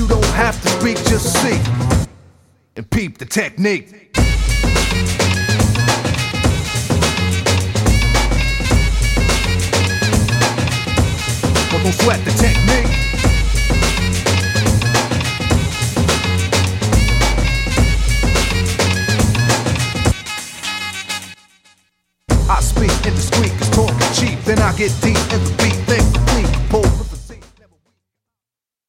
You don't have to speak, just see and peep the technique. But don't sweat the technique. I speak indiscreet, cause talking cheap. Then I get deep in the beat.